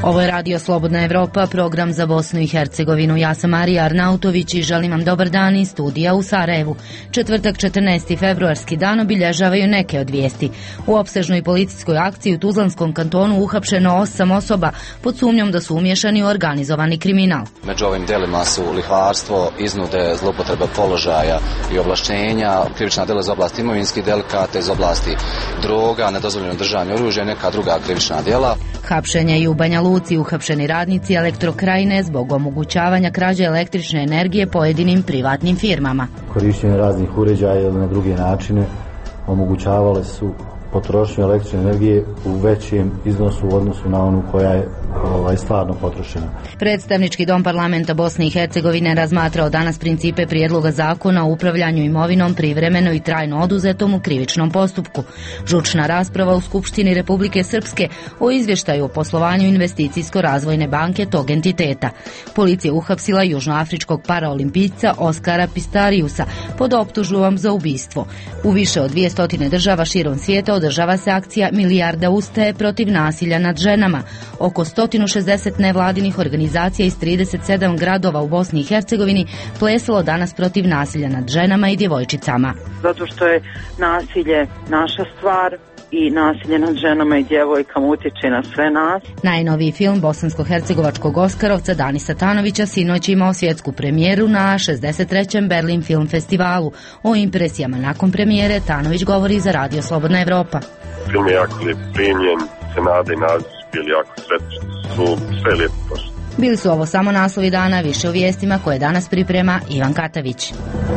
Ovo je Radio Slobodna Evropa, program za Bosnu i Hercegovinu. Ja sam Marija Arnautović i želim vam dobar dan iz studija u Sarajevu. Četvrtak 14. februarski dan obilježavaju neke od vijesti. U opsežnoj policijskoj akciji u Tuzlanskom kantonu uhapšeno 8 osoba pod sumnjom da su umiješani u organizovani kriminal. Među ovim djelima su lihvarstvo, iznude, zloupotreba položaja i ovlaštenja, krivična djela iz oblasti imovinskih delikata, iz oblasti droga, nedozvoljeno držanje oružja i neka druga krivična djela. Hapšenje i u Banja Luci uhapšeni radnici Elektrokrajine zbog omogućavanja krađe električne energije pojedinim privatnim firmama. Korištenje raznih uređaja ili na druge načine omogućavale su potrošnju električne energije u većem iznosu u odnosu na onu koja je stvarno potrošena. Predstavnički dom parlamenta Bosne i Hercegovine razmatrao danas principe prijedloga zakona o upravljanju imovinom privremeno i trajno oduzetom u krivičnom postupku. Žučna rasprava u Skupštini Republike Srpske o izvještaju o poslovanju investicijsko-razvojne banke tog entiteta. Policija uhapsila južnoafričkog paraolimpijca Oskara Pistariusa pod optužbom za ubistvo. U više od 200 država širom svijeta održava se akcija Milijarda ustaje protiv nasilja nad ženama. Oko 160 nevladinih organizacija iz 37 gradova u Bosni i Hercegovini plesalo danas protiv nasilja nad ženama i djevojčicama. Zato što je nasilje naša stvar i nasilje nad ženama i djevojkama utječe na sve nas. Najnoviji film bosansko-hercegovačkog Oskarovca Danisa Tanovića sinoć imao svjetsku premijeru na 63. Berlin Film Festivalu. O impresijama nakon premijere Tanović govori za Radio Slobodna Evropa. Film je jako lijep primljen, scenada i naziv bili jako sretni, su sve lijepo prošli. Bili su ovo samo naslovi dana, više u vijestima koje danas priprema Ivan Katavić.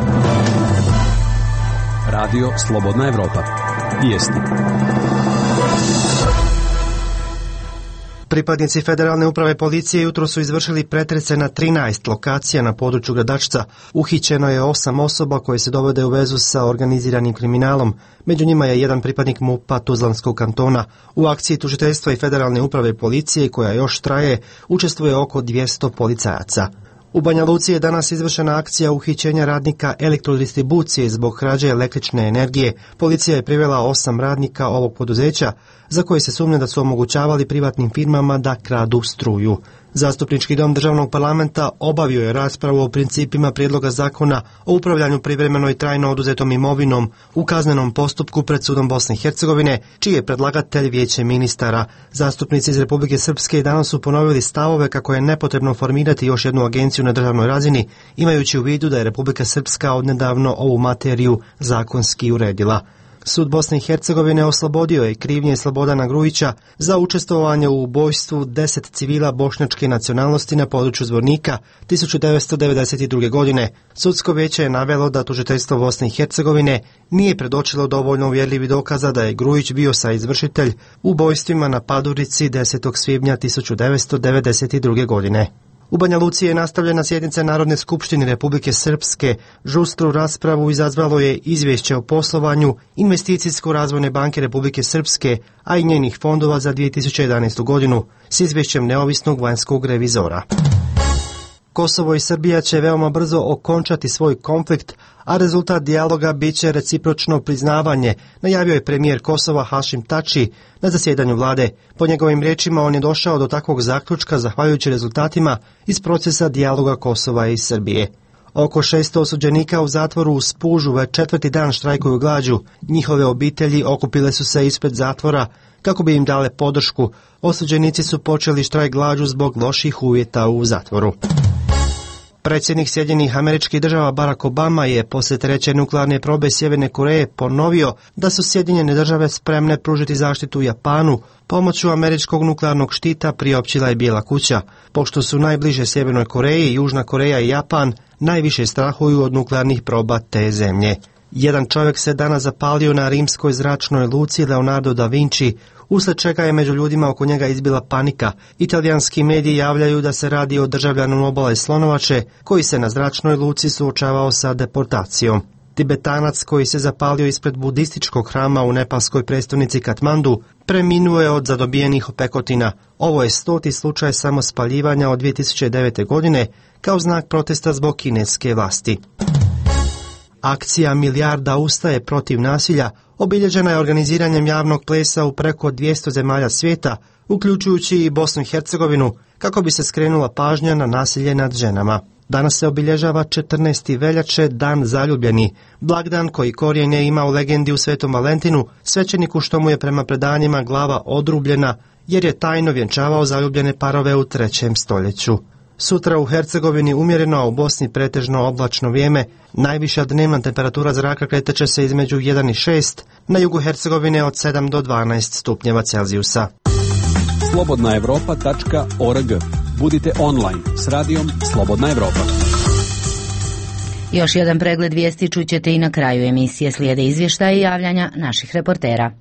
Radio Slobodna Evropa. Vijesti. Pripadnici Federalne uprave policije jutro su izvršili pretrese na 13 lokacija na području Gradačca. Uhićeno je 8 osoba koje se dovode u vezu sa organiziranim kriminalom. Među njima je jedan pripadnik MUP-a Tuzlanskog kantona. U akciji tužiteljstva i Federalne uprave policije, koja još traje, učestvuje oko 200 policajaca. U Banja Luci je danas izvršena akcija uhićenja radnika elektrodistribucije zbog krađe električne energije. Policija je privela 8 radnika ovog poduzeća za koje se sumnja da su omogućavali privatnim firmama da kradu struju. Zastupnički dom državnog parlamenta obavio je raspravu o principima prijedloga zakona o upravljanju privremeno i trajno oduzetom imovinom u kaznenom postupku pred sudom Bosne i Hercegovine, čiji je predlagatelj Vijeće ministara. Zastupnici iz Republike Srpske danas su ponovili stavove kako je nepotrebno formirati još jednu agenciju na državnoj razini, imajući u vidu da je Republika Srpska odnedavno ovu materiju zakonski uredila. Sud Bosne i Hercegovine oslobodio je krivnje Slobodana Grujića za učestvovanje u ubojstvu 10 civila bošnjačke nacionalnosti na području Zvornika 1992. godine. Sudsko vijeće je navelo da tužiteljstvo Bosne i Hercegovine nije predočilo dovoljno uvjerljivih dokaza da je Grujić bio saizvršitelj u ubojstvima na Padurici 10. svibnja 1992. godine. U Banja Luci je nastavljena sjednica Narodne skupštine Republike Srpske. Žustru raspravu izazvalo je izvješće o poslovanju Investicijsko-razvojne banke Republike Srpske, a i njenih fondova za 2011. godinu, s izvješćem neovisnog vanjskog revizora. Kosovo i Srbija će veoma brzo okončati svoj konflikt, a rezultat dijaloga bit će recipročno priznavanje, najavio je premijer Kosova Hašim Tači na zasjedanju vlade. Po njegovim riječima on je došao do takvog zaključka zahvaljujući rezultatima iz procesa dijaloga Kosova i Srbije. Oko 600 osuđenika u zatvoru u Spužu već 4. dan štrajkuju glađu. Njihove obitelji okupile su se ispred zatvora kako bi im dale podršku. Osuđenici su počeli štrajk glađu zbog loših uvjeta u zatvoru. Predsjednik Sjedinjenih Američkih Država Barack Obama je poslije 3. nuklearne probe Sjeverne Koreje ponovio da su Sjedinjene Države spremne pružiti zaštitu Japanu. Pomoću američkog nuklearnog štita priopćila je Bijela kuća. Pošto su najbliže Sjevernoj Koreji, Južna Koreja i Japan najviše strahuju od nuklearnih proba te zemlje. Jedan čovjek se danas zapalio na rimskoj zračnoj luci Leonardo da Vinci, uslijed čega je među ljudima oko njega izbila panika. Italijanski mediji javljaju da se radi o državljanu obale Slonovače koji se na zračnoj luci suočavao sa deportacijom. Tibetanac koji se zapalio ispred budističkog hrama u nepalskoj prestolnici Katmandu preminuo je od zadobijenih opekotina. Ovo je 100. slučaj samospaljivanja od 2009. godine kao znak protesta zbog kineske vlasti. Akcija Milijarda ustaje protiv nasilja obilježena je organiziranjem javnog plesa u preko 200 zemalja svijeta, uključujući i Bosnu i Hercegovinu, kako bi se skrenula pažnja na nasilje nad ženama. Danas se obilježava 14. veljače, Dan zaljubljeni, blagdan koji korijenje ima u legendi u Svetom Valentinu, svećeniku što mu je prema predanjima glava odrubljena, jer je tajno vjenčavao zaljubljene parove u 3. stoljeću. Sutra u Hercegovini umjereno, a u Bosni pretežno oblačno vrijeme. Najviša dnevna temperatura zraka kretat će se između 1 i 6, na jugu Hercegovine od 7 do 12 stupnjeva Celzijusa. slobodnaevropa.org. Budite online s radijom Slobodna Evropa. Još jedan pregled vijesti čućete i na kraju emisije. Slijede izvještaje i javljanja naših reportera.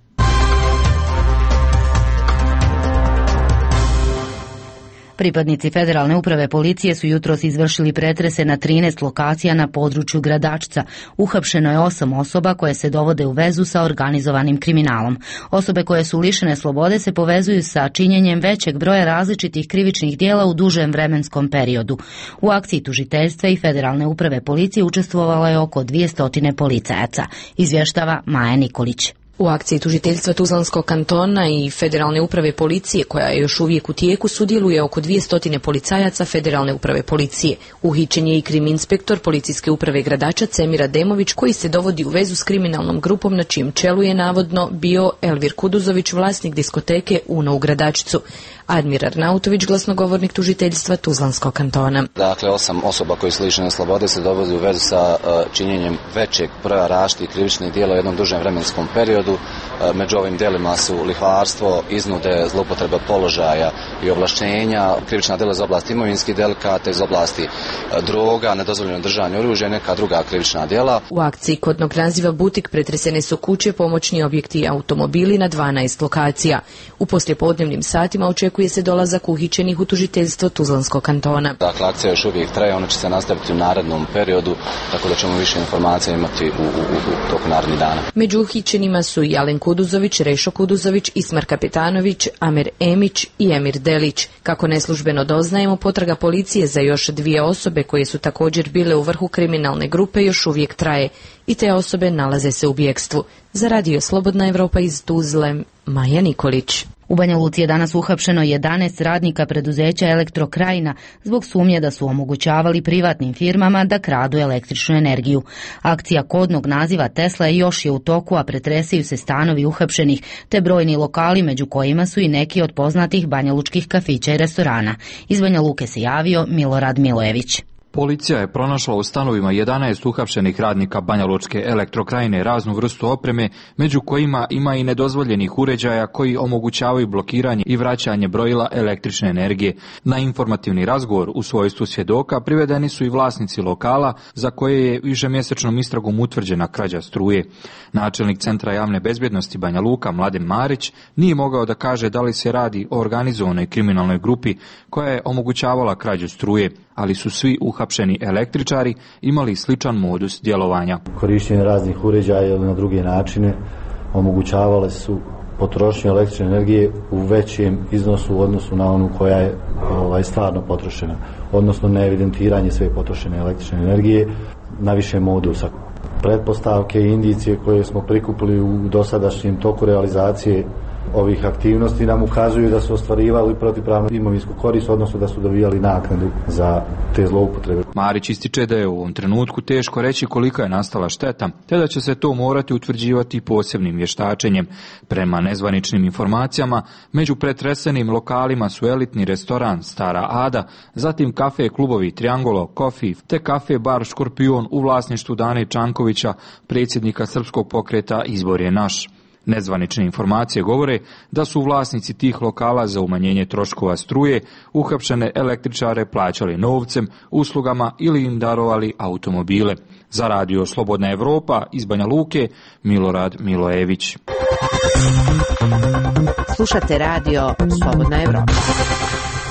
Pripadnici Federalne uprave policije su jutros izvršili pretrese na 13 lokacija na području Gradačca. Uhapšeno je 8 osoba koje se dovode u vezu sa organizovanim kriminalom. Osobe koje su lišene slobode se povezuju sa činjenjem većeg broja različitih krivičnih djela u dužem vremenskom periodu. U akciji tužiteljstva i Federalne uprave policije učestvovalo je oko 200 policajaca, izvještava Maja Nikolić. U akciji tužiteljstva Tuzlanskog kantona i Federalne uprave policije, koja je još uvijek u tijeku, sudjeluje oko 200 policajaca Federalne uprave policije. Uhićen je i kriminspektor policijske uprave Gradačac Emir Ademović, koji se dovodi u vezu s kriminalnom grupom na čijem čelu je navodno bio Elvir Kuduzović, vlasnik diskoteke Uno u Gradačcu. Admir Arnautović, glasnogovornik tužiteljstva Tuzlanskog kantona. Dakle, 8 osoba koji su lišene slobode se dovodi u vezu sa činjenjem većeg broja različitih krivičnih djela u jednom dužem vremenskom periodu. Među ovim djelima su lihvarstvo, iznude, zloupotreba položaja i ovlaštenja, krivična djela iz oblasti imovinskih delikata, iz oblasti droga, nedozvoljeno držanje oružja i neka druga krivična djela. U akciji kodnog naziva Butik pretresene su kuće, pomoćni objekti i automobili na 12 lokacija. U poslijepodnevnim satima očekuje se dolazak uhićenih u tužiteljstvo Tuzlanskog kantona. Dakle, akcija još uvijek traje, ona će se nastaviti u narednom periodu, tako da ćemo više informacija imati u toku narednih dana. Među uhićenima su i Alen Kuduzović, Rešo Kuduzović, Ismar Kapetanović, Amer Emić i Emir Delić. Kako neslužbeno doznajemo, potraga policije za još 2 osobe koje su također bile u vrhu kriminalne grupe još uvijek traje i te osobe nalaze se u bjekstvu. Za radio Slobodna Evropa iz Tuzle, Maja Nikolić. U Banja Luci je danas uhapšeno 11 radnika preduzeća Elektrokrajina zbog sumnje da su omogućavali privatnim firmama da kradu električnu energiju. Akcija kodnog naziva Tesla još je u toku, a pretresaju se stanovi uhapšenih te brojni lokali, među kojima su i neki od poznatih banjalučkih kafića i restorana. Iz Banja Luke se javio Milorad Milojević. Policija je pronašla u stanovima 11 uhapšenih radnika Banjalučke Elektrokrajine raznu vrstu opreme, među kojima ima i nedozvoljenih uređaja koji omogućavaju blokiranje i vraćanje brojila električne energije. Na informativni razgovor u svojstvu svjedoka privedeni su i vlasnici lokala za koje je višemjesečnom istragom utvrđena krađa struje. Načelnik Centra javne bezbjednosti Banja Luka Mladen Marić nije mogao da kaže da li se radi o organizovanoj kriminalnoj grupi koja je omogućavala krađu struje, ali su svi uhapšeni električari imali sličan modus djelovanja. Korištenje raznih uređaja ili na druge načine omogućavale su potrošnju električne energije u većem iznosu u odnosu na onu koja je stvarno potrošena, odnosno neevidentiranje sve potrošene električne energije na više modusa. Pretpostavke i indicije koje smo prikupili u dosadašnjem toku realizacije ovih aktivnosti nam ukazuju da su ostvarivali protivpravnu imovinsku korist, odnosno da su dobijali naknadu za te zloupotrebe. Marić ističe da je u ovom trenutku teško reći kolika je nastala šteta, te da će se to morati utvrđivati posebnim vještačenjem. Prema nezvaničnim informacijama, među pretresenim lokalima su elitni restoran Stara Ada, zatim kafe klubovi Triangolo, Coffee, te kafe bar Škorpion u vlasništvu Dane Čankovića, predsjednika Srpskog pokreta Izbor je naš. Nezvanične informacije govore da su vlasnici tih lokala za umanjenje troškova struje uhapšene električare plaćali novcem, uslugama ili im darovali automobile. Za radio Slobodna Evropa iz Banja Luke, Milorad Milojević. Slušate radio Slobodna Evropa.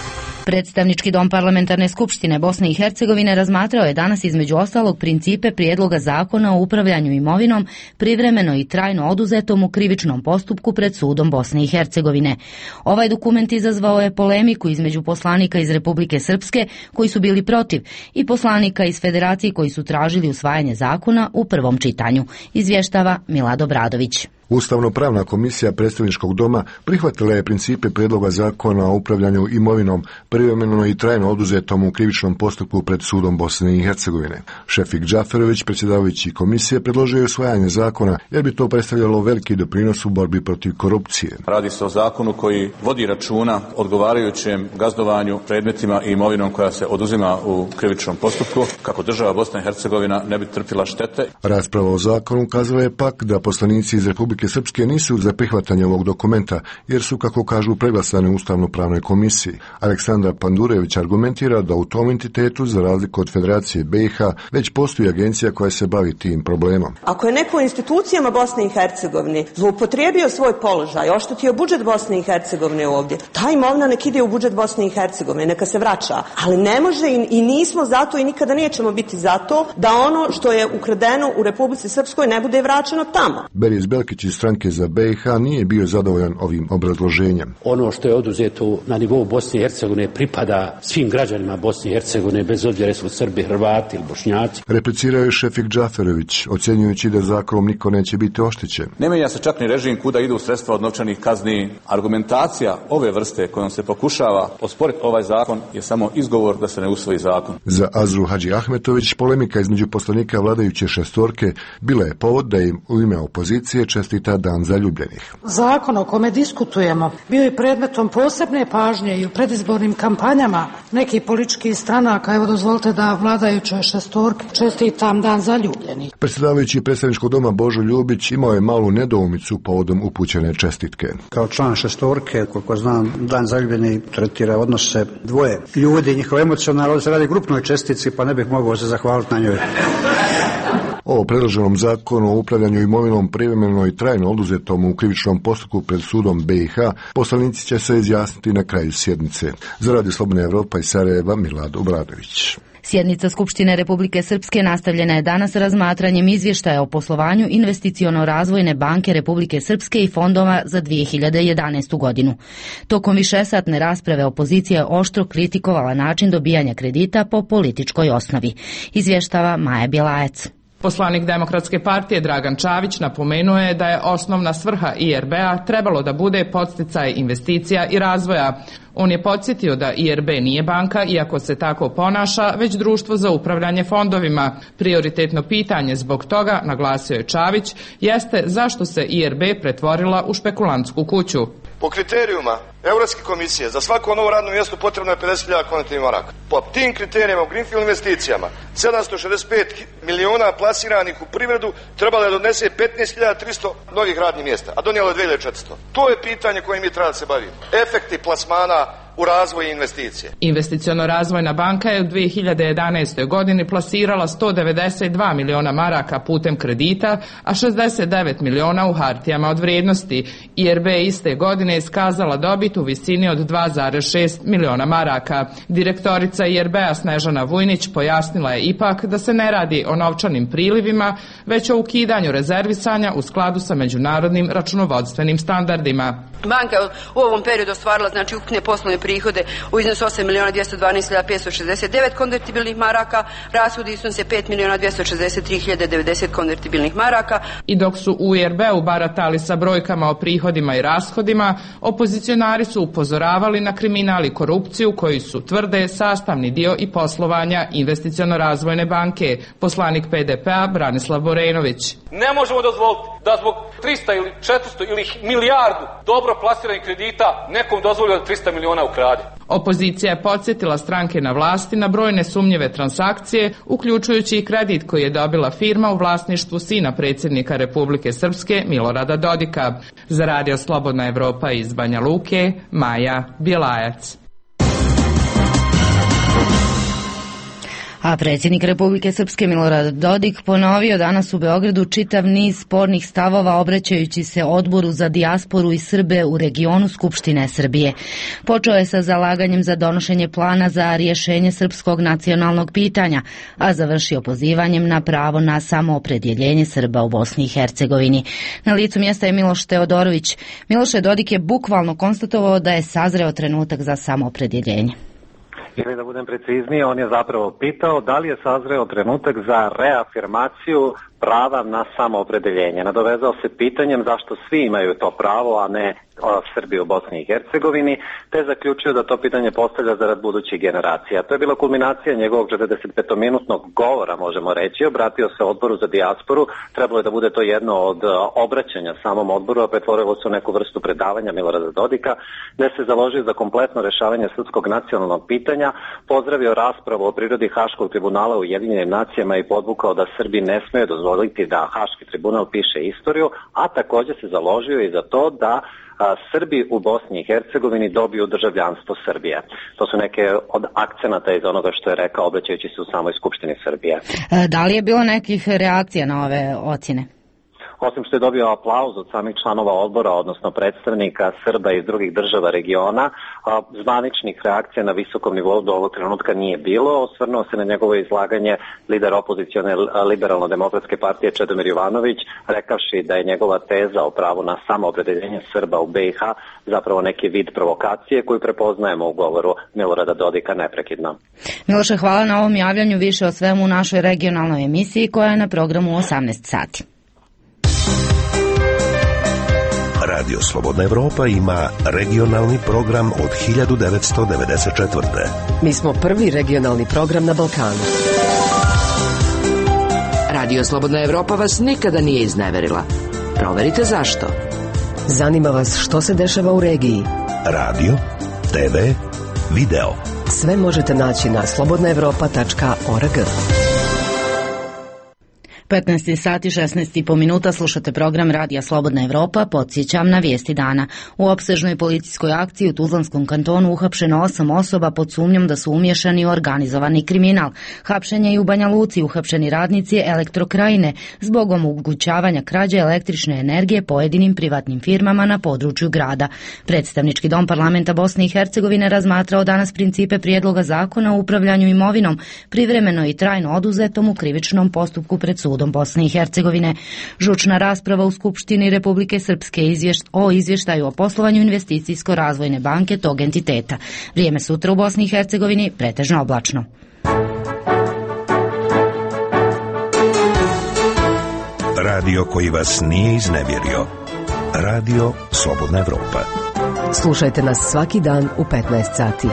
Predstavnički dom Parlamentarne skupštine Bosne i Hercegovine razmatrao je danas između ostalog principe prijedloga zakona o upravljanju imovinom privremeno i trajno oduzetom u krivičnom postupku pred sudom Bosne i Hercegovine. Ovaj dokument izazvao je polemiku između poslanika iz Republike Srpske koji su bili protiv i poslanika iz Federacije koji su tražili usvajanje zakona u prvom čitanju, izvještava Milad Bradović. Ustavno-pravna komisija predstavničkog doma prihvatila je principe prijedloga zakona o upravljanju imovinom privremeno i trajno oduzetom u krivičnom postupku pred sudom Bosne i Hercegovine. Šefik Džaferović, predsjedavajući komisije, predložio je usvajanje zakona jer bi to predstavljalo veliki doprinos u borbi protiv korupcije. Radi se o zakonu koji vodi računa odgovarajućem gazdovanju predmetima i imovinom koja se oduzima u krivičnom postupku kako država Bosna i Hercegovina ne bi trpila štete. Rasprava o zakonu ukazala je pak da poslanici iz Republike Srpske nisu za prihvatanje ovog dokumenta, jer su, kako kažu, preglasani u Ustavno-pravnoj komisiji. Aleksandar Pandurević argumentira da u tom entitetu, za razliku od Federacije BiH, već postoji agencija koja se bavi tim problemom. Ako je neko u institucijama Bosne i Hercegovine zloupotrijebio svoj položaj, oštetio budžet Bosne i Hercegovine ovdje, ta imovina nek ide u budžet Bosne i Hercegovine, neka se vraća. Ali ne može i nismo zato i nikada nećemo biti zato da ono što je ukradeno u Republici Srpskoj ne bude vraćeno tamo. Beris Belkić iz stranke za BiH nije bio zadovoljan ovim obrazloženjem. Ono što je oduzeto na nivou Bosne i Hercegovine pripada svim građanima Bosne i Hercegovine, bez obzira su Srbi, Hrvati ili Bošnjaci. Replicirao je Šefik Džaferović, ocjenjujući da zakonom niko neće biti oštećen. Ne menja se čak ni režim kuda idu sredstva od novčanih kazni. Argumentacija ove vrste kojom se pokušava osporiti ovaj zakon je samo izgovor da se ne usvoji zakon. Za Azru Hadži Ahmetović polemika između poslanika vladajuće šestorke bila je povod da im u ime opozicije čestita Dan zaljubljenih. Zakon o kome diskutujemo bio je predmetom posebne pažnje i u predizbornim kampanjama nekih političkih stranaka. Evo dozvolite da vladajućoj šestorki čestitam Dan zaljubljenih. Predsjedavajući predstavničkog doma Božo Ljubić imao je malu nedoumicu povodom upućene čestitke. Kao član šestorke, koliko znam, Dan zaljubljenih tretira odnose dvoje ljudi, njihove emocionalno se radi grupnoj čestici, pa ne bih mogao se zahvaliti na njoj. O predloženom zakonu o upravljanju imovinom privremeno i trajno oduzetom u krivičnom postupku pred sudom BiH poslanici će se izjasniti na kraju sjednice. Za Radio Slobodna Evropa iz Sarajeva, Milad Obradović. Sjednica Skupštine Republike Srpske nastavljena je danas razmatranjem izvještaja o poslovanju Investiciono-razvojne banke Republike Srpske i fondova za 2011. godinu. Tokom višesatne rasprave opozicija je oštro kritikovala način dobijanja kredita po političkoj osnovi, izvještava Maja Bjelajac. Poslanik Demokratske partije Dragan Čavić napomenuo je da je osnovna svrha IRB-a trebalo da bude podsticaj investicija i razvoja. On je podsjetio da IRB nije banka, iako se tako ponaša, već društvo za upravljanje fondovima. Prioritetno pitanje zbog toga, naglasio je Čavić, jeste zašto se IRB pretvorila u špekulantsku kuću. Po kriterijuma Europske komisije za svako novo radno mjesto potrebno je 50.000 konvertibilnih maraka. Po tim kriterijima u greenfield investicijama 765 milijuna plasiranih u privredu trebalo je donese 15.300 novih radnih mjesta, a donijelo je 2.400. To je pitanje koje mi treba da se bavimo. Efekti plasmana u razvoj investicije. Investiciono-razvojna banka je u 2011. godini plasirala 192 miliona maraka putem kredita, a 69 miliona u hartijama od vrijednosti. IRB iste godine iskazala dobit u visini od 2,6 miliona maraka. Direktorica IRB-a Snežana Vujnić pojasnila je ipak da se ne radi o novčanim prilivima, već o ukidanju rezervisanja u skladu sa međunarodnim računovodstvenim standardima. Banka u ovom periodu ostvarila ukupne poslovne prihode u iznosu 8.212.569 konvertibilnih maraka, rashodi iznose 5.263.090 konvertibilnih maraka. I dok su u IRB-u baratali sa brojkama o prihodima i rashodima, opozicionari su upozoravali na kriminal i korupciju koji su, tvrde, sastavni dio i poslovanja Investiciono-razvojne banke. Poslanik PDP-a Branislav Borenović. Ne možemo dozvoliti da zbog 300 ili 400 ili milijardu dobro plasiranih kredita nekom dozvoli da 300 miliona ukrade. Opozicija je podsjetila stranke na vlasti na brojne sumnjive transakcije, uključujući i kredit koji je dobila firma u vlasništvu sina predsjednika Republike Srpske Milorada Dodika. Za Radio Slobodna Evropa iz Banja Luke, Maja Bjelajac. A predsjednik Republike Srpske Milorad Dodik ponovio danas u Beogradu čitav niz spornih stavova obraćajući se Odboru za dijasporu i Srbe u regionu Skupštine Srbije. Počeo je sa zalaganjem za donošenje plana za rješenje srpskog nacionalnog pitanja, a završio pozivanjem na pravo na samoopredjeljenje Srba u Bosni i Hercegovini. Na licu mjesta je Miloš Teodorović. Miloše, Dodik je bukvalno konstatovao da je sazreo trenutak za samoopredjeljenje. Ili da budem precizniji, on je zapravo pitao da li je sazreo trenutak za reafirmaciju prava na samoopredeljenje. Nadovezao se pitanjem zašto svi imaju to pravo, a ne Srbi u Bosni i Hercegovini, te zaključio da to pitanje postavlja zarad budućih generacija. To je bila kulminacija njegovog 45-minutnog govora, možemo reći. Obratio se Odboru za dijasporu, trebalo je da bude to jedno od obraćanja samom odboru, a pretvorilo se u neku vrstu predavanja Milorada Dodika, gde se založio za kompletno rešavanje srpskog nacionalnog pitanja, pozdravio raspravu o prirodi Haškog tribunala u Ujedinjenim nacijama i podvukao da Srbi ne smeju dozvoliti da Haški tribunal piše istoriju, a također se založio i za to da Srbi u Bosni i Hercegovini dobiju državljanstvo Srbije. To su neke od akcenata iz onoga što je rekao obraćajući se u samoj Skupštini Srbije. Da li je bilo nekih reakcija na ove ocjene? Osim što je dobio aplauz od samih članova odbora, odnosno predstavnika Srba iz drugih država regiona, zvaničnih reakcija na visokom nivou do ovog trenutka nije bilo. Osvrnuo se na njegovo izlaganje lider opozicione Liberalno-demokratske partije Čedomir Jovanović, rekavši da je njegova teza o pravu na samoopredeljenje Srba u BiH zapravo neki vid provokacije koju prepoznajemo u govoru Milorada Dodika neprekidno. Miloše, hvala na ovom javljanju. Više o svemu u našoj regionalnoj emisiji koja je na programu 18 sati. Radio Slobodna Evropa ima regionalni program od 1994. Mi smo prvi regionalni program na Balkanu. Radio Slobodna Evropa vas nikada nije izneverila. Proverite zašto. Zanima vas što se dešava u regiji. Radio, TV, video. Sve možete naći na slobodnaevropa.org. 15 sati 16,5 minuta, slušate program Radija Slobodna Evropa. Podsjećam na vijesti dana. U opsežnoj policijskoj akciji u Tuzlanskom kantonu uhapšeno 8 osoba pod sumnjom da su umješani u organizovani kriminal. Hapšenje i u Banja Luci, uhapšeni radnici Elektrokrajine zbog omogućavanja krađe električne energije pojedinim privatnim firmama na području grada. Predstavnički dom parlamenta Bosne i Hercegovine razmatrao danas principe prijedloga zakona o upravljanju imovinom privremeno i trajno oduzetom u krivičnom postupku pred sudom Bosne i Hercegovine. Žučna rasprava u Skupštini Republike Srpske o izvještaju o poslovanju investicijsko-razvojne banke tog entiteta. Vrijeme sutra u Bosni i Hercegovini pretežno oblačno. Radio koji vas nije iznevjerio. Radio Slobodna Evropa. Slušajte nas svaki dan u 15 sati.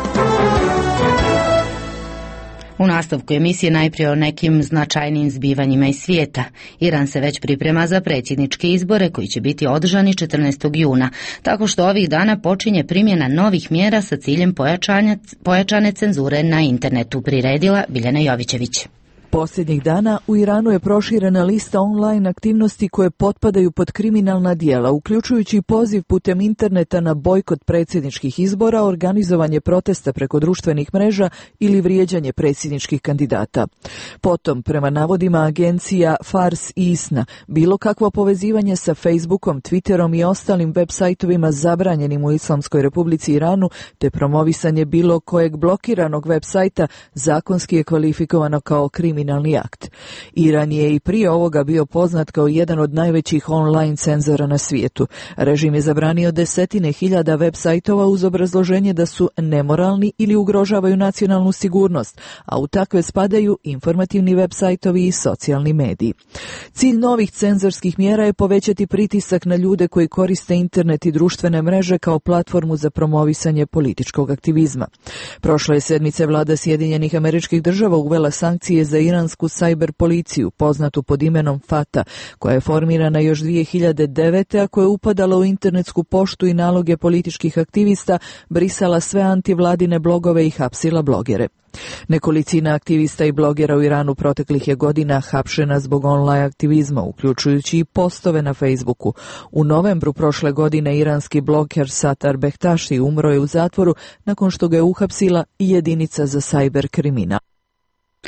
U nastavku emisije najprije o nekim značajnim zbivanjima iz svijeta. Iran se već priprema za predsjedničke izbore koji će biti održani 14. juna, tako što ovih dana počinje primjena novih mjera sa ciljem pojačane cenzure na internetu, priredila Biljana Jovićević. Posljednjih dana u Iranu je proširena lista online aktivnosti koje potpadaju pod kriminalna djela, uključujući poziv putem interneta na bojkot predsjedničkih izbora, organizovanje protesta preko društvenih mreža ili vrijeđanje predsjedničkih kandidata. Potom, prema navodima agencija Fars i Isna, bilo kakvo povezivanje sa Facebookom, Twitterom i ostalim web sajtovima zabranjenim u Islamskoj Republici Iranu, te promovisanje bilo kojeg blokiranog web sajta zakonski je kvalifikovano kao kriminalni akt. Iran je i prije ovoga bio poznat kao jedan od najvećih online cenzora na svijetu. Režim je zabranio desetine hiljada web sajtova uz obrazloženje da su nemoralni ili ugrožavaju nacionalnu sigurnost, a u takve spadaju informativni web sajtovi i socijalni mediji. Cilj novih cenzorskih mjera je povećati pritisak na ljude koji koriste internet i društvene mreže kao platformu za promovisanje političkog aktivizma. Prošle sedmice vlada Sjedinjenih Američkih Država uvela sankcije za iransku cyber policiju, poznatu pod imenom FATA, koja je formirana još 2009. a koja je upadala u internetsku poštu i naloge političkih aktivista, brisala sve antivladine blogove i hapsila blogere. Nekolicina aktivista i blogera u Iranu proteklih je godina hapšena zbog online aktivizma, uključujući i postove na Facebooku. U novembru prošle godine iranski bloger Satar Behtaši umro je u zatvoru nakon što ga je uhapsila i jedinica za cyber kriminal.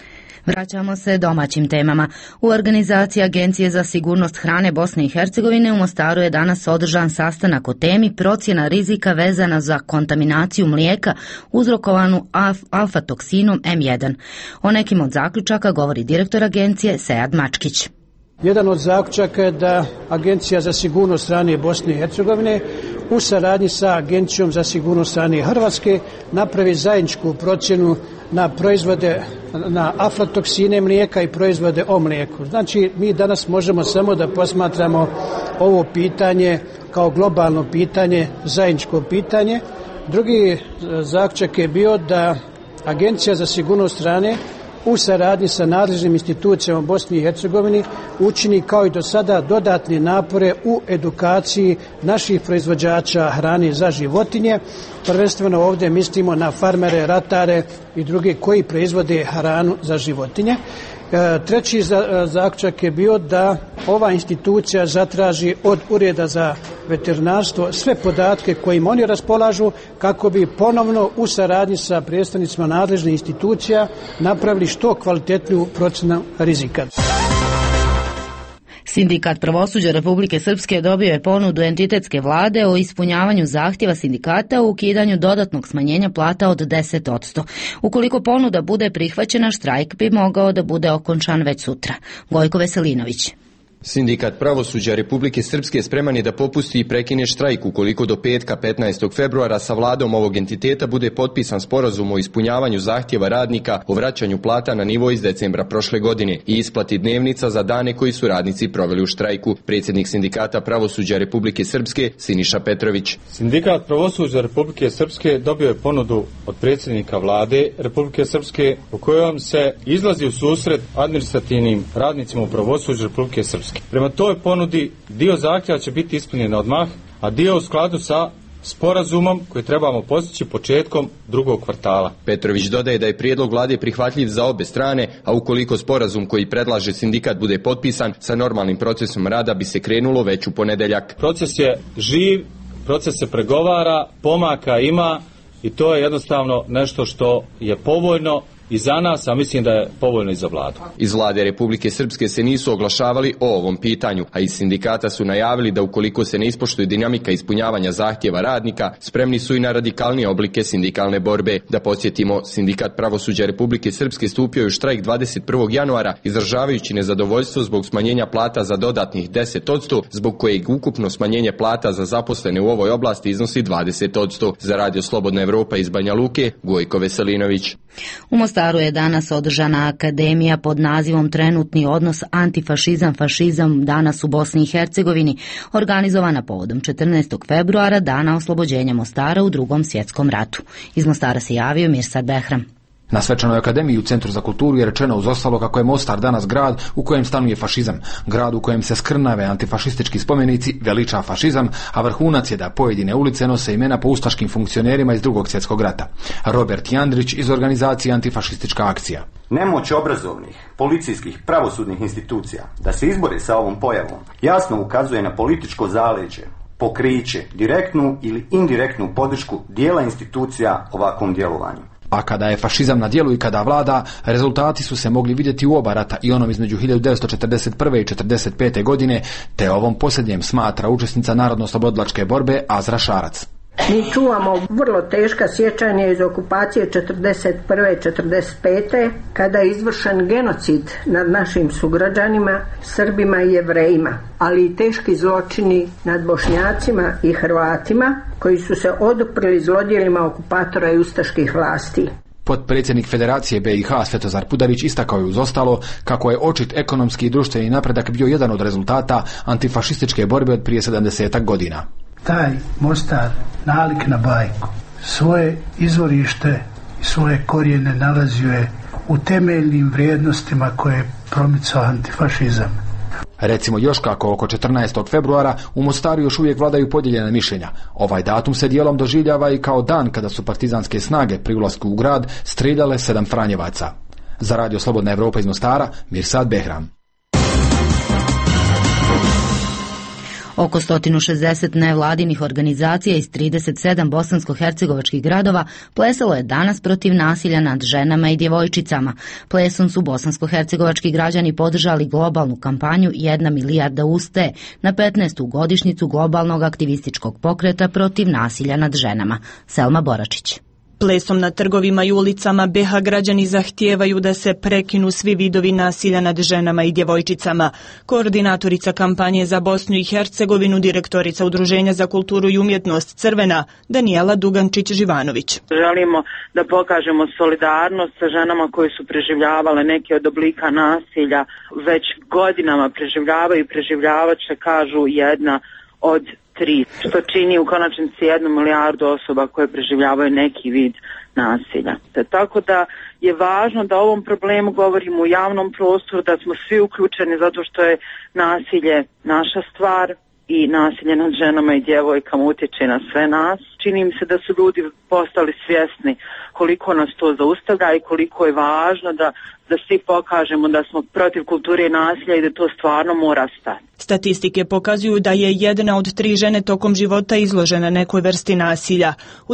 Vraćamo se domaćim temama. U organizaciji Agencije za sigurnost hrane Bosne i Hercegovine u Mostaru je danas održan sastanak o temi procjena rizika vezana za kontaminaciju mlijeka uzrokovanu alfa-toksinom M1. O nekim od zaključaka govori direktor agencije Sead Mačkić. Jedan od zaključaka je da Agencija za sigurnost hrane Bosne i Hercegovine u saradnji sa Agencijom za sigurnost hrane Hrvatske napravi zajedničku procjenu na proizvode, na aflatoksine mlijeka i proizvode o mlijeku. Znači, mi danas možemo samo da posmatramo ovo pitanje kao globalno pitanje, zajedničko pitanje. Drugi zaključak je bio da Agencija za sigurnost hrane u saradnji sa nadležnim institucijama u Bosni i Hercegovini učini kao i do sada dodatne napore u edukaciji naših proizvođača hrane za životinje. Prvenstveno ovdje mislimo na farmere, ratare i druge koji proizvode hranu za životinje. Treći zaključak je bio da ova institucija zatraži od Ureda za veterinarstvo sve podatke kojim oni raspolažu kako bi ponovno u saradnji sa predstavnicima nadležnih institucija napravili što kvalitetniju procjenu rizika. Sindikat pravosuđa Republike Srpske dobio je ponudu entitetske vlade o ispunjavanju zahtjeva sindikata u ukidanju dodatnog smanjenja plata od 10%. Ukoliko ponuda bude prihvaćena, štrajk bi mogao da bude okončan već sutra. Gojko Veselinović. Sindikat pravosuđa Republike Srpske spreman je da popusti i prekine štrajk ukoliko do petka 15. februara sa vladom ovog entiteta bude potpisan sporazum o ispunjavanju zahtjeva radnika o vraćanju plata na nivo iz decembra prošle godine i isplati dnevnica za dane koji su radnici proveli u štrajku. Predsjednik Sindikata pravosuđa Republike Srpske Siniša Petrović. Sindikat pravosuđa Republike Srpske dobio je ponudu od predsjednika vlade Republike Srpske u kojom se izlazi u susret administrativnim radnicima u pravosuđu Republike Srpske. Prema toj ponudi dio zahtjeva će biti ispunjen odmah, a dio u skladu sa sporazumom koji trebamo postići početkom drugog kvartala. Petrović dodaje da je prijedlog vlade prihvatljiv za obe strane, a ukoliko sporazum koji predlaže sindikat bude potpisan, sa normalnim procesom rada bi se krenulo već u ponedjeljak. Proces je živ, proces se pregovara, pomaka ima i to je jednostavno nešto što je povoljno i za nas, a mislim da je povoljno i za vladu. Iz vlade Republike Srpske se nisu oglašavali o ovom pitanju, a iz sindikata su najavili da ukoliko se ne ispoštuje dinamika ispunjavanja zahtjeva radnika, spremni su i na radikalnije oblike sindikalne borbe. Da podsjetimo, Sindikat pravosuđa Republike Srpske stupio je u štrajk 21. januara, izražavajući nezadovoljstvo zbog smanjenja plata za dodatnih 10%, zbog kojeg ukupno smanjenje plata za zaposlene u ovoj oblasti iznosi 20%. Za Radio Slobodna Evropa iz Banja Luke, Gojko Veselinović. U Mostaru je danas održana akademija pod nazivom Trenutni odnos antifašizam-fašizam danas u Bosni i Hercegovini, organizovana povodom 14. februara, dana oslobođenja Mostara u Drugom svjetskom ratu. Iz Mostara se javio Mirsad Behram. Na svečanoj akademiji u Centru za kulturu je rečeno uz ostalo kako je Mostar danas grad u kojem stanuje fašizam, grad u kojem se skrnave antifašistički spomenici, veliča fašizam, a vrhunac je da pojedine ulice nose imena po ustaškim funkcionerima iz Drugog svjetskog rata. Robert Jandrić iz organizacije Antifašistička akcija. Nemoć obrazovnih, policijskih, pravosudnih institucija da se izbore sa ovom pojavom jasno ukazuje na političko zaleđe, pokriće, direktnu ili indirektnu podršku dijela institucija ovakvom djelovanju. A kada je fašizam na djelu i kada vlada, rezultati su se mogli vidjeti u oba rata, i onom između 1941. i 1945. godine, te ovom posljednjem, smatra učesnica narodno-oslobodilačke borbe Azra Šarac. Mi čuvamo vrlo teška sjećanja iz okupacije 1941. i 1945. kada je izvršen genocid nad našim sugrađanima, Srbima i Jevrejima, ali i teški zločini nad Bošnjacima i Hrvatima koji su se oduprli zlodjelima okupatora i ustaških vlasti. Potpredsjednik Federacije BiH Svetozar Pudarić istakao je uz ostalo kako je očit ekonomski i društveni napredak bio jedan od rezultata antifašističke borbe od prije 70 godina. Taj Mostar, nalik na bajku, svoje izvorište i svoje korijene nalazio je u temeljnim vrijednostima koje je promicao antifašizam. Recimo još kako oko 14. februara u Mostaru još uvijek vladaju podijeljena mišljenja. Ovaj datum se dijelom doživljava i kao dan kada su partizanske snage pri ulasku u grad strijeljale 7 franjevaca. Za Radio Slobodna Evropa iz Mostara, Mirsad Behram. Oko 160 nevladinih organizacija iz 37 bosansko-hercegovačkih gradova plesalo je danas protiv nasilja nad ženama i djevojčicama. Plesom su bosansko-hercegovački građani podržali globalnu kampanju 1 milijarda ustaje na 15. godišnjicu globalnog aktivističkog pokreta protiv nasilja nad ženama. Selma Boračić. Plesom na trgovima i ulicama BiH građani zahtijevaju da se prekinu svi vidovi nasilja nad ženama i djevojčicama. Koordinatorica kampanje za Bosnu i Hercegovinu, direktorica Udruženja za kulturu i umjetnost Crvena, Danijela Dugančić-Živanović. Želimo da pokažemo solidarnost sa ženama koje su preživljavale neke od oblika nasilja, već godinama preživljavaju i preživljavat će, kažu, jedna od 3, što čini u konačnici 1 milijardu osoba koje preživljavaju neki vid nasilja. Tako da je važno da o ovom problemu govorimo u javnom prostoru, da smo svi uključeni zato što je nasilje naša stvar i nasilje nad ženama i djevojkama utječe na sve nas. Čini mi se da su ljudi postali svjesni koliko nas to zaustavlja i koliko je važno da svi pokažemo da smo protiv kulture i nasilja i da to stvarno mora stati. Statistike pokazuju da je 1 od 3 žene tokom života izložena nekoj vrsti nasilja. U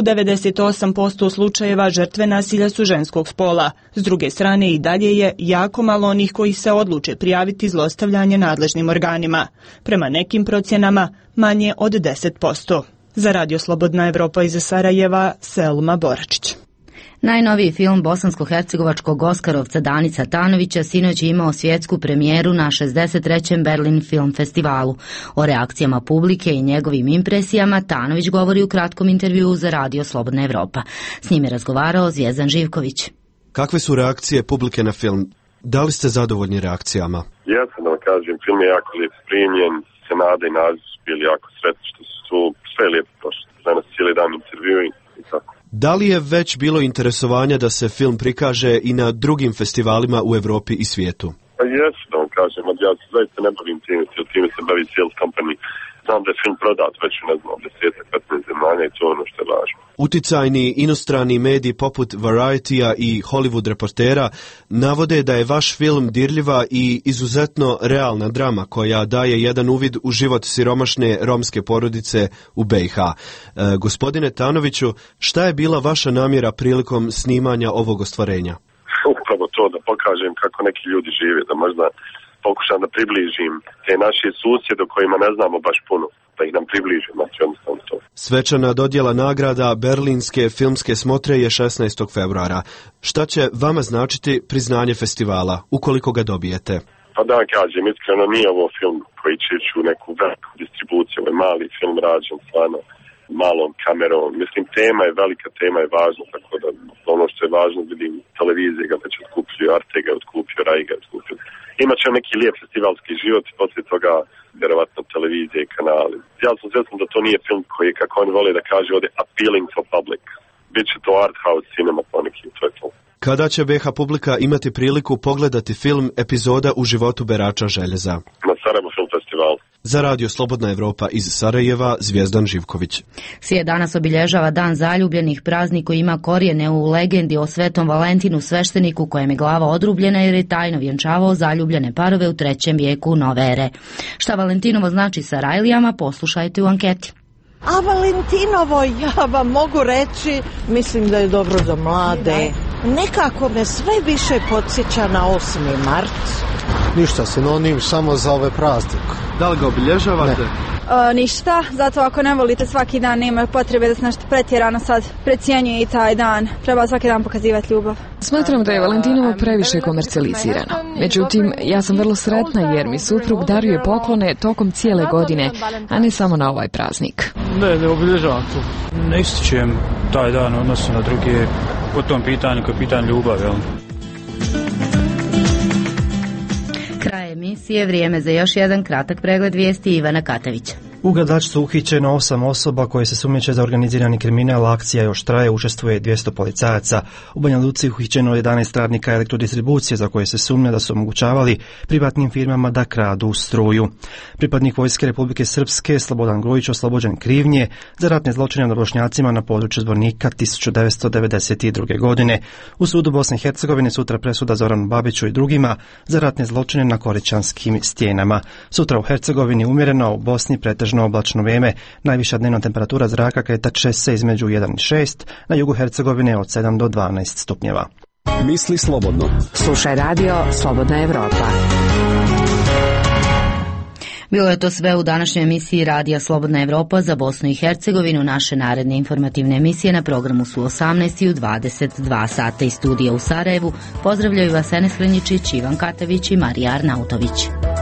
98% slučajeva žrtve nasilja su ženskog spola. S druge strane i dalje je jako malo onih koji se odluče prijaviti zlostavljanje nadležnim organima. Prema nekim procjenama manje od 10%. Za Radio Slobodna Evropa iz Sarajeva, Selma Boračić. Najnoviji film bosansko-hercegovačkog Oskarovca Danica Tanovića sinoć je imao svjetsku premijeru na 63. Berlin Film Festivalu. O reakcijama publike i njegovim impresijama Tanović govori u kratkom intervjuu za Radio Slobodna Evropa. S njim je razgovarao Zvijezdan Živković. Kakve su reakcije publike na film? Da li ste zadovoljni reakcijama? Jesam, da kažem, film je jako lijep primljen, Senada i Naziv su bili jako sretni što su sve lijepo prošli. Danas cijeli dan intervju i tako. Da li je već bilo interesovanja da se film prikaže i na drugim festivalima u Europi i svijetu? Pa jesu, da vam kažem, ja se zaista ne bavim time se bavi sales company. Znam da je film prodat već, ne znam, 10-15 zemalja i to je ono što je važno. Uticajni inostrani mediji poput Variety-a i Hollywood Reportera navode da je vaš film dirljiva i izuzetno realna drama koja daje jedan uvid u život siromašne romske porodice u BiH. Gospodine Tanoviću, šta je bila vaša namjera prilikom snimanja ovog ostvarenja? Upravo to, da pokažem kako neki ljudi žive, da možda pokušam da približim te naše susjede o kojima ne znamo baš puno, da ih nam približim, znači jednostavno to. Svečana dodjela nagrada Berlinske filmske smotre je 16. februara. Šta će vama značiti priznanje festivala, ukoliko ga dobijete? Pa da kažem, iskreno nije ovo film koji će ići u neku veliku distribuciju, ovo je mali film rađen stvarno malom kamerom. Mislim, tema je velika, tema je važna, tako da ono što je važno vidim televizije ga već otkupio, Arte ga otkupio, Rai ga otkupio. Imaće neki lijep festivalski život i poslije toga vjerovatno televizije i kanali. Ja sam svjestan da to nije film koji, kako oni vole da kaže ovdje, appealing for public. Biće to art house cinema poneki, to je to. Kada će BiH publika imati priliku pogledati film Epizoda u životu berača željeza? Na Sarajevo Film Festival. Za Radio Slobodna Evropa iz Sarajeva, Zvijezdan Živković. Svijet danas obilježava Dan zaljubljenih. Praznik koji ima korijene u legendi o Svetom Valentinu, svešteniku kojem je glava odrubljena jer je tajno vjenčavao zaljubljene parove u 3. vijeku nove ere. Šta Valentinovo znači Sarajlijama, poslušajte u anketi. A Valentinovo, ja vam mogu reći, mislim da je dobro za mlade. Nekako me sve više podsjeća na 8. mart. Ništa, sinonim samo za ove praznike. Da li ga obilježavate? Ništa, zato ako ne volite svaki dan, nema potrebe da se nešto pretjerano sad precijenjuje i taj dan. Treba svaki dan pokazivati ljubav. Smatram da je Valentinovo previše komercijalizirano. Međutim, ja sam vrlo sretna jer mi suprug daruje poklone tokom cijele godine, a ne samo na ovaj praznik. Ne obilježavam to. Ne ističem taj dan odnosno na druge po tom pitanju, kao pitanje ljubav, jel? Kraj emisije, vrijeme za još jedan kratak pregled vijesti Ivana Katavića. U Gradačcu uhićeno 8 osoba koje se sumnjiče za organizirani kriminal, akcija još traje, učestvuje 200 policajaca. U Banja Luci uhićeno 11 radnika elektrodistribucije za koje se sumnja da su omogućavali privatnim firmama da kradu struju. Pripadnik Vojske Republike Srpske Slobodan Grujić oslobođen krivnje za ratne zločine nad Bošnjacima na području Zvornika 1992. godine. U sudu Bosne i Hercegovine sutra presuda Zoranu Babiću i drugima za ratne zločine na Korićanskim stijenama. Sutra u Hercegovini umjereno, u Bosni pretežno pretežno oblačno vrijeme. Najviša dnevna temperatura zraka kretat će se između 1 i 6, na jugu Hercegovine od 7 do 12 stupnjeva. Misli slobodno. Slušaj radio Slobodna Evropa. Bilo je to sve u današnjoj emisiji Radija Slobodna Evropa za Bosnu i Hercegovinu. Naše naredne informativne emisije na programu su 18 i u 22 sata iz studija u Sarajevu. Pozdravljaju vas Enes Krenjičić, Ivan Katavić i Marija Arnautović.